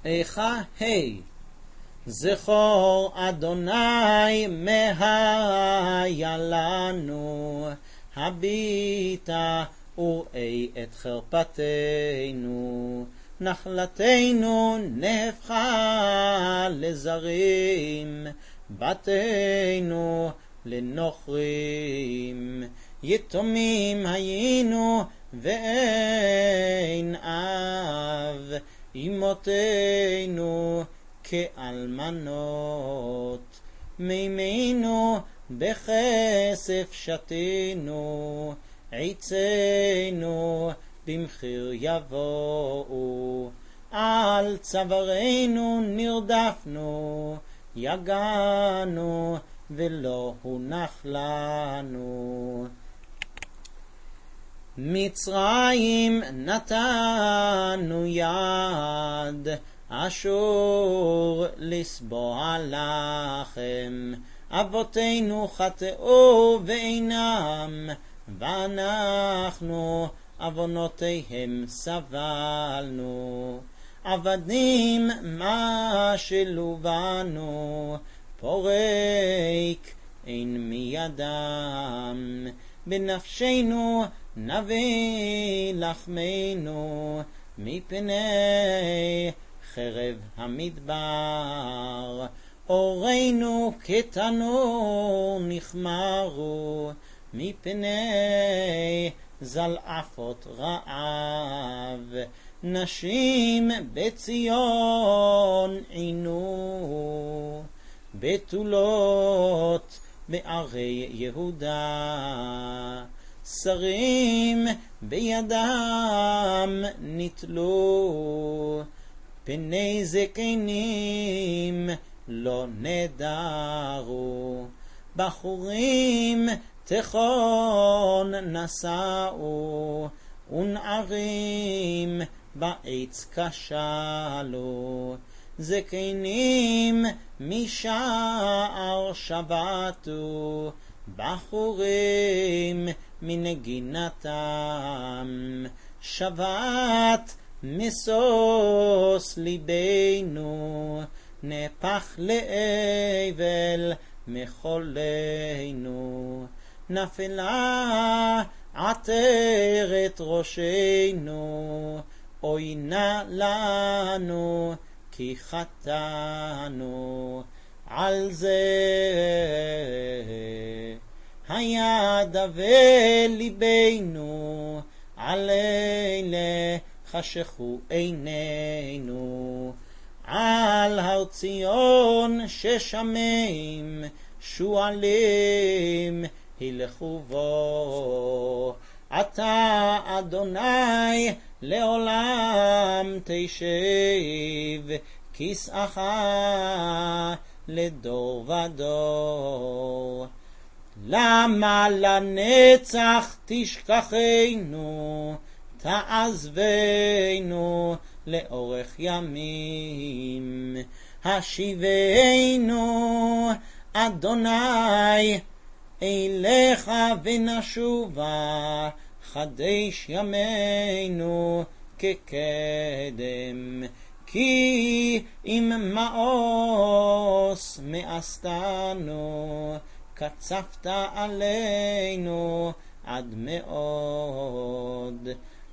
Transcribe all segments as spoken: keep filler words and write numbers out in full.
איכה ה' זכור אדוני מהיה לנו, הביטה וראי את חרפתנו, נחלתנו נהפכה לזרים, בתינו לנוכרים, יתומים היינו ואין אב, אמותינו כאלמנות, מימינו בכסף שתינו, עצינו במחיר יבואו, על צווארנו נרדפנו, יגענו ולא הונח לנו. מצרים נתנו יד, אשור לסבוע לכם, אבותינו חטאו ואינם, ואנחנו עוונותיהם סבלנו. עבדים משלו בנו, פורק אין מידם, בנפשנו נביא לחמנו, מפני חרב המדבר. אורינו כתנור נחמרו, מפני זלעפות רעב. נשים בציון עינו, בתולות בערי יהודה. שרים בידם נתלו, פני זקנים לא נדרו. בחורים תיכון נשאו, ונערים בעץ כשלו. זקנים משער שבתו, בחורים מנגינתם. שבת משוש ליבנו, נפח לאבל מחולנו. נפלה עטרת ראשנו, אוי נא לנו כי חטאנו. על זה היה דווה ליבנו, על אלה חשכו עינינו. על הר ציון ששמים, שועלים הלכו בו. אתה אדוני לעולם תשב, כסאך לדור ודור. למה לנצח תשכחנו, תעזבנו לאורך ימים. השיבנו אדוני אליך ונשובה, חדש ימינו כקדם. כי אם מאוס מאסתנו, קצפת עלינו עד מאוד.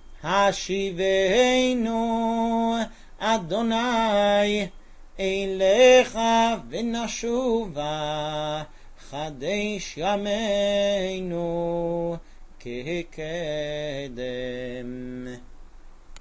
השיבנו אדוני אליך ונשובה, חדש ימינו כקדם.